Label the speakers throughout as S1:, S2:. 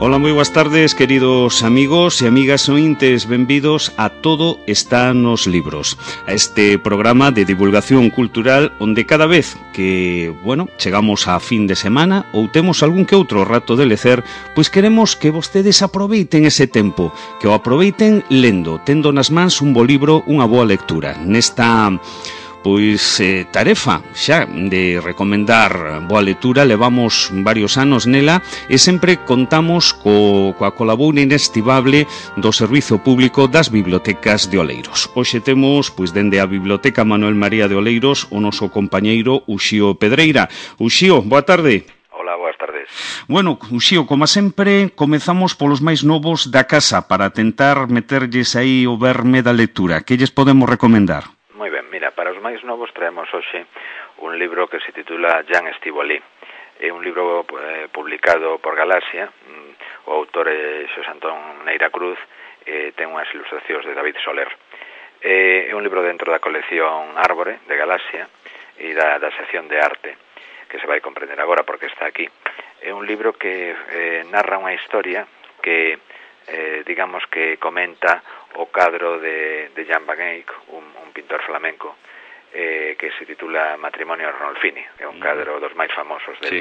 S1: Ola, moi boas tardes, queridos amigos e amigas ointes, benvidos a Todo está nos libros, a este programa de divulgación cultural onde cada vez que, chegamos a fin de semana ou temos algún que outro rato de lecer, pois queremos que vostedes aproveiten ese tempo, que o aproveiten lendo, tendo nas mans un bo libro, unha boa lectura. Nesta tarefa xa de recomendar boa lectura, levamos varios anos nela e sempre contamos coa colaboración inestimable do Servizo Público das Bibliotecas de Oleiros. Hoxe temos, dende a Biblioteca Manuel María de Oleiros, o noso compañeiro Uxío Pedreira. Uxío, boa tarde.
S2: Hola, boas tardes.
S1: Bueno, Uxío, como sempre, comezamos polos máis novos da casa para tentar meterlles aí o verme da lectura. Que lles podemos recomendar?
S2: Moi ben, mira, para os máis novos traemos hoxe un libro que se titula Jan Estivoli. É un libro publicado por Galaxia, o autor é Xosé Antón Neira Cruz, ten unhas ilustracións de David Soler. É un libro dentro da colección Árbore, de Galaxia, e da sección de arte, que se vai comprender agora porque está aquí. É un libro que narra unha historia que, digamos que comenta o cadro de Jan van Eyck, un pintor flamenco, que se titula Matrimonio Arnolfini, que é un cadro dos máis famosos del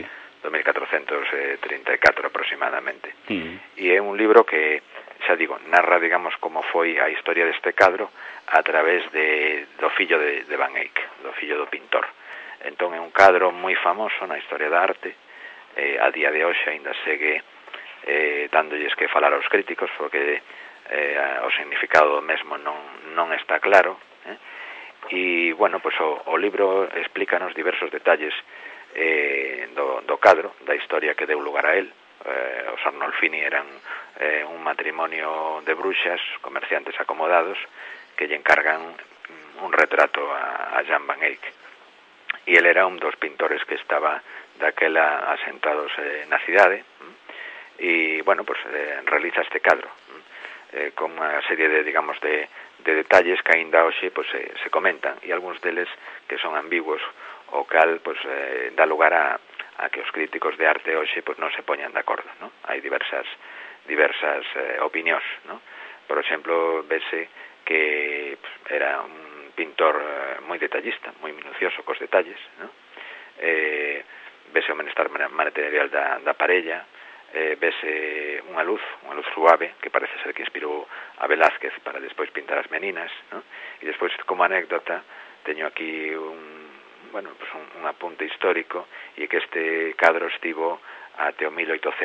S2: 1434 aproximadamente. E é un libro que, xa digo, narra, digamos, como foi a historia deste cadro a través do fillo de Van Eyck, do fillo do pintor. Entón é un cadro moi famoso na historia da arte, a día de hoxe ainda segue dándolles que falar aos críticos, porque o significado do mesmo non está claro, e, o libro explícanos diversos detalles do cadro, da historia que deu lugar a él. Os Arnolfini eran un matrimonio de bruxas, comerciantes acomodados, que lle encargan un retrato a Jan van Eyck. E ele era un dos pintores que estaba daquela asentados na cidade, e, realiza este cadro con unha serie de detalles que aínda hoxe se comentan, e algúns deles que son ambiguos, o cal dá lugar a que os críticos de arte hoxe non se poñan de acordo, non? Hai diversas opinións, non? Por exemplo, vese que era un pintor moi detallista, moi minucioso cos detalles, non? Vese o benestar material da parella, vese unha luz suave que parece ser que inspirou a Velázquez para despois pintar as meninas, ¿no? E despois, como anécdota, teño aquí un apunte histórico, e que este cadro estivo até o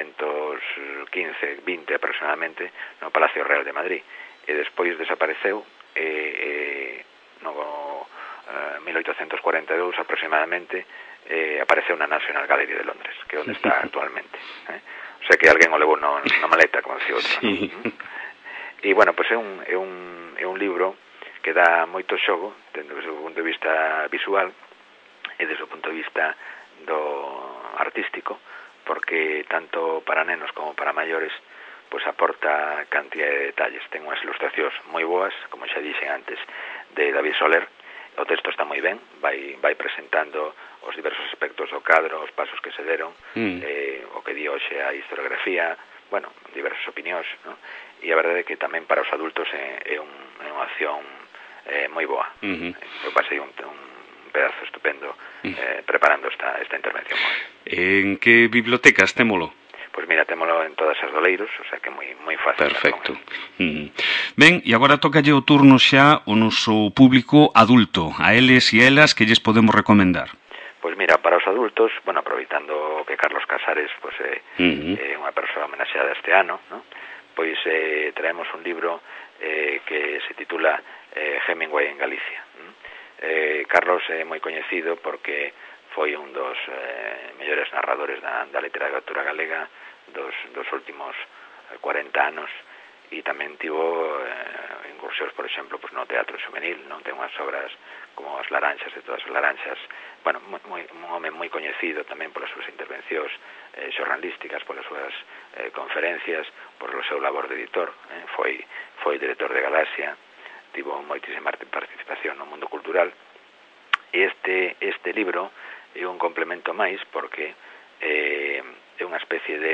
S2: 1815-20 aproximadamente no Palacio Real de Madrid, e despois desapareceu no 1842 aproximadamente, apareceu na National Gallery de Londres, que é onde está actualmente. O sea que alguén o levou na maleta, como decía outro. Sí. E, é un libro que dá moito xogo, desde o punto de vista visual e desde o punto de vista do artístico, porque tanto para nenos como para maiores aporta cantidad de detalles. Ten unhas ilustracións moi boas, como xa dixen antes, de David Soler. O texto está moi ben, vai presentando os diversos aspectos do cadro, os pasos que se deron, o que di hoxe a historiografía, diversas opinións, ¿no? E a verdade é que tamén para os adultos é unha acción moi boa. Eu pasei un pedazo estupendo preparando esta intervención.
S1: En que bibliotecas témolo?
S2: Pois mira, témolo en todas as doleiros, o sea que moi fácil.
S1: Perfecto. Ben, e agora tocalle o turno xa o noso público adulto, a eles e elas que lles podemos recomendar.
S2: Pois mira, para os adultos, aproveitando que Carlos Casares é unha persoa homenaxeada este ano, ¿no? Pois traemos un libro que se titula Hemingway en Galicia. Carlos é moi coñecido porque foi un dos mellores narradores da literatura galega dos últimos 40 anos, e tamén tivo incursións, por exemplo, no teatro juvenil, non? Ten unhas obras como As Laranxas, de todas as Laranxas, un home moi coñecido tamén polas súas intervencións xornalísticas, polas súas conferencias, por o seu labor de editor, foi director de Galaxia, tivo moitísima participación no mundo cultural, e este libro é un complemento máis porque é unha especie de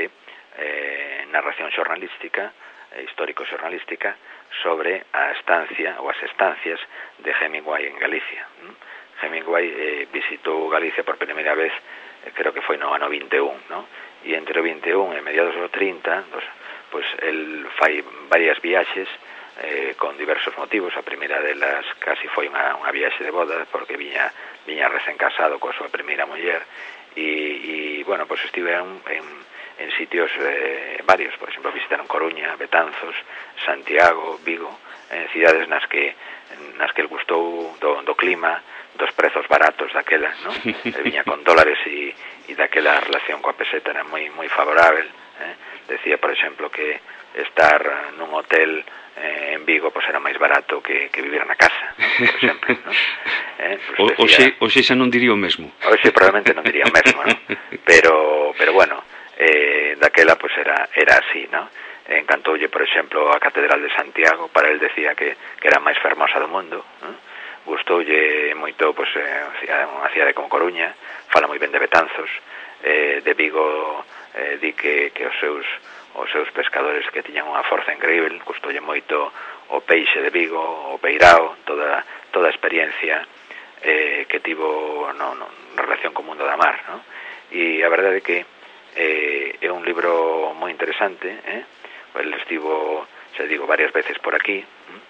S2: narración xornalística, histórico-xornalística, sobre a estancia ou as estancias de Hemingway en Galicia. Hemingway visitou Galicia por primeira vez, creo que foi no ano 21, ¿no? E entre o 21 e mediados do 30, pues el fai varias viaxes con diversos motivos. A primeira delas casi foi unha viaxe de boda, porque viña recén casado coa súa primeira muller, e bueno, pues estiveron en sitios varios, por exemplo, visitaron Coruña, Betanzos, Santiago, Vigo, cidades nas que el gustou do clima, dos prezos baratos daquela, ¿no? Viña con dólares e daquela relación coa peseta era moi favorable. Decía, por exemplo, que estar nun hotel en Vigo pues era máis barato que vivir na casa, por exemplo, ¿no? Pues
S1: Oxe xa non diría o mesmo.
S2: Oxe probablemente non diría o mesmo, ¿no? Pero bueno, daquela pues era así, ¿no? Encantoulle, por exemplo, a Catedral de Santiago. Para él decía que era a máis fermosa do mundo, ¿no? Gustoulle moito pues, unha cidade como Coruña, fala moi ben de Betanzos, de Vigo di que os seus pescadores que tiñan unha forza increíble. Gustoulle moito o peixe de Vigo, o peirao, toda a experiencia que tivo na relación co mundo da mar, ¿no? E a verdade é que é un libro moi interesante. El estivo, xa digo, varias veces por aquí,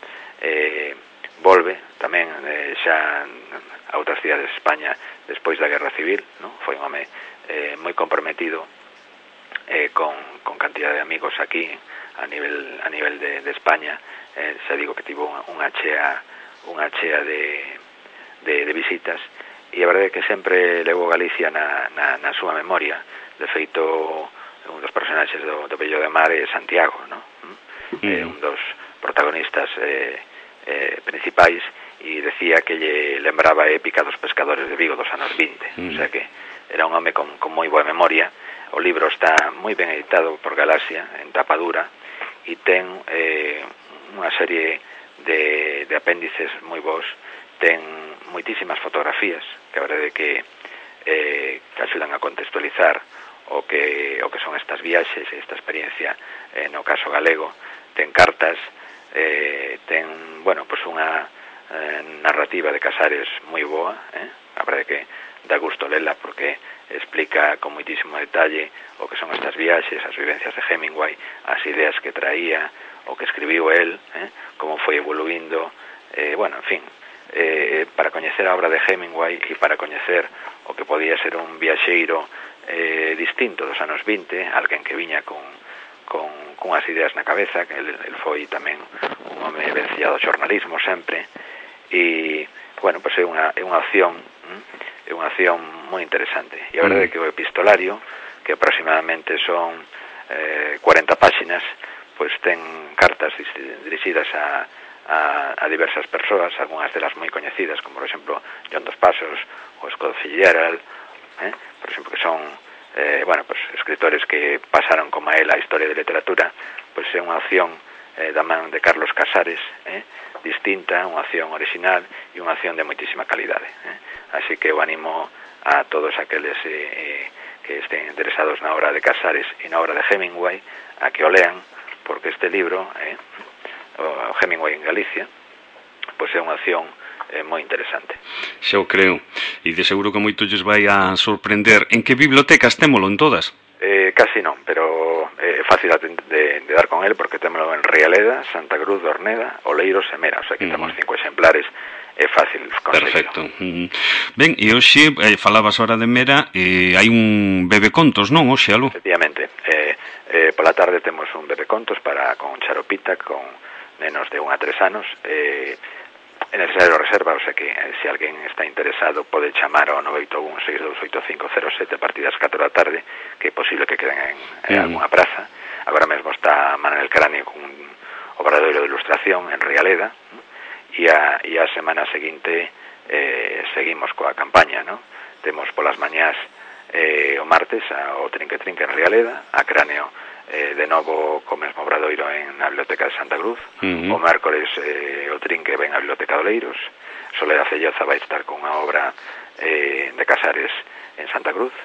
S2: volve tamén xa a outras cidades de España despois da Guerra Civil, ¿no? Foi un home moi comprometido con cantidad de amigos aquí a nivel de España. Xa digo que tivo unha chea de visitas, e a verdade é que sempre levou Galicia na súa memoria. De feito, un dos personaxes do Bello de Mar é Santiago, ¿no? Un dos protagonistas principais, e decía que lle lembraba a épica dos pescadores de Vigo dos anos 20. O sea que era un home con moi boa memoria. O libro está moi ben editado por Galaxia, en tapa dura, e ten unha serie de apéndices moi bons. Ten moitísimas fotografías que a verdade que axudan a contextualizar o que son estas viaxes e esta experiencia no caso galego. Ten cartas, ten, bueno, pues unha narrativa de Casares moi boa, a verdade que dá gusto lela, porque explica con moitísimo detalle o que son estas viaxes, as vivencias de Hemingway, as ideas que traía, o que escribiu el, como foi evoluindo, bueno, en fin, para coñecer a obra de Hemingway e para coñecer o que podía ser un viaxeiro distinto dos anos 20, alguén que viña cunhas ideas na cabeza, que el foi tamén un home venciado ao xornalismo sempre, e, bueno, pues é unha opción moi interesante. E a verdade é que o epistolario, que aproximadamente son 40 páxinas, pues ten cartas dirixidas a diversas persoas, algunhas delas moi coñecidas, como por exemplo John Dos Passos ou Scott Fitzgerald, por exemplo, que son bueno, pues escritores que pasaron como a él a historia de literatura. Pues é unha opción da man de Carlos Casares, distinta, unha opción original e unha opción de moitísima calidade. Así que eu animo a todos aqueles que estén interesados na obra de Casares e na obra de Hemingway a que o lean, porque este libro, o Hemingway en Galicia, pois é unha opción moi interesante.
S1: Xa o creo, e de seguro que moito lles vai a sorprender. En que bibliotecas témolo? En todas?
S2: Casi non, pero é fácil de dar con el, porque témolo en Rialeda, Santa Cruz de Orneda, Oleiros e Mera, o sea que temos 5 exemplares, é fácil conseguirlo.
S1: Perfecto. Ben, e hoxe falabas ahora de Mera, hai un bebecontos, non, hoxe, algo?
S2: Efectivamente, pola tarde temos un bebecontos con charopita, con nenos de 1 a 3 anos, é necesario reserva, o sea que se alguén está interesado pode chamar ao 981-628507 a partir das 4 da tarde, que é posible que queden en alguna praza. Agora mesmo está Manuel Cráneo con un obradoiro de ilustración en Rialeda, e a semana seguinte seguimos coa campaña, ¿no? Temos polas mañás o martes o Trinque en Rialeda, a Cráneo de novo co mesmo obradoiro na Biblioteca de Santa Cruz, o mércores o Trinque ven a Biblioteca de Oleiros, Soledad Felloza vai estar con unha obra de Casares en Santa Cruz,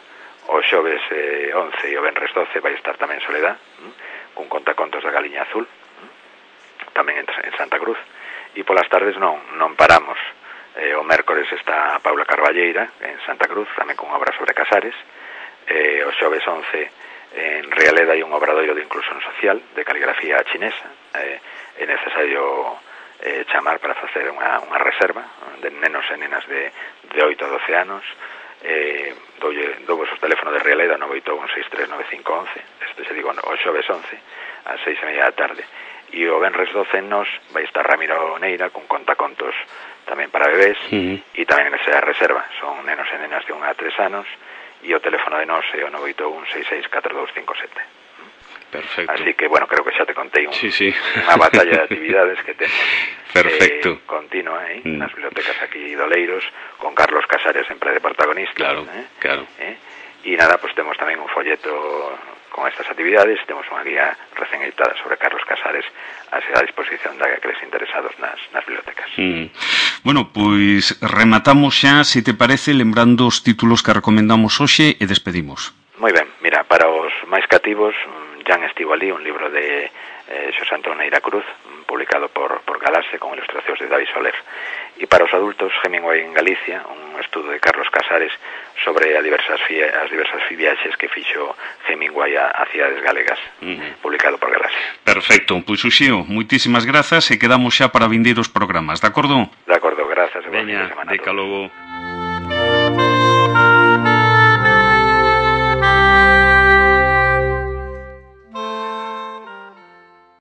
S2: O xoves 11 e o venres 12 vai estar tamén Soledad, cun contacontos da Galiña Azul, tamén en Santa Cruz. E polas tardes non paramos. O mércores está Paula Carballeira en Santa Cruz, tamén con obra sobre Casares. O xoves 11 en Rialeda hai un obradoiro de inclusión social de caligrafía chinesa. É necesario chamar para facer unha reserva de nenos e nenas de 8 a 12 anos. Douvos os teléfonos de Rialeda 981639511. Isto se digo o xoves 11 ás 6:30 da tarde. E o venres 12 nos vai estar Ramiro Neira con contacontos tamén para bebés, e tamén nesa reserva son nenos e nenas de 1 a 3 anos, e o teléfono de nos é o 981664257.
S1: Perfecto.
S2: Así que, bueno, creo que xa te contei unha batalla de actividades que temos continua nas bibliotecas aquí de Oleiros, con Carlos Casares sempre de protagonista.
S1: Claro.
S2: E nada, pues temos tamén un folleto con estas actividades, temos unha guía recén editada sobre Carlos Casares a disposición daqueles interesados nas bibliotecas.
S1: Bueno, pois rematamos xa, se te parece, lembrando os títulos que recomendamos hoxe e despedimos.
S2: Moi ben, mira, para os máis cativos, Jan estivo ali, un libro de Xosé Antón Neira Cruz, publicado por Galaxe, con ilustracións de David Soler. E para os adultos, Hemingway en Galicia, un estudo de Carlos Casares sobre as diversas viaxes que fixo Hemingway a cidades galegas, publicado por Galaxe.
S1: Perfecto, pois Uxío, moitísimas grazas e quedamos xa para vindeiros programas, de acordo?
S2: De acordo, grazas.
S1: Veña, deca logo.